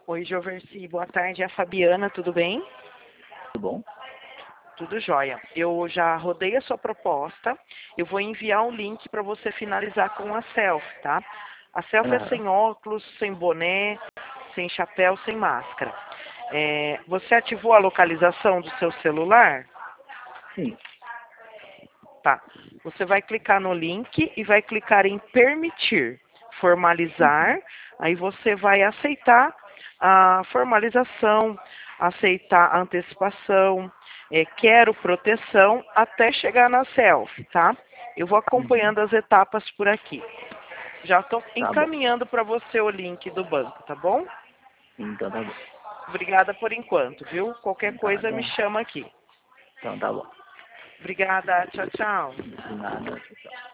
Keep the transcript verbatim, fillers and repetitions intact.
Oi, Joverci, boa tarde. É a Fabiana, tudo bem? Tudo bom? Tudo jóia. Eu já rodei a sua proposta. Eu vou enviar um link para você finalizar com a selfie, tá? A selfie é Aham. sem óculos, sem boné, sem chapéu, sem máscara. É, você ativou a localização do seu celular? Sim. Tá. Você vai clicar no link e vai clicar em permitir, formalizar. Uhum. Aí você vai aceitar a formalização, aceitar a antecipação, é, quero proteção, até chegar na selfie, tá? Eu vou Uhum. acompanhando as etapas por aqui. Já estou Tá bom. encaminhando para você o link do banco, tá bom? Então tá bom. Obrigada por enquanto, viu? Qualquer Tá, coisa me então, chama aqui. então tá bom. Obrigada, tchau, tchau. De nada. Tchau, tchau.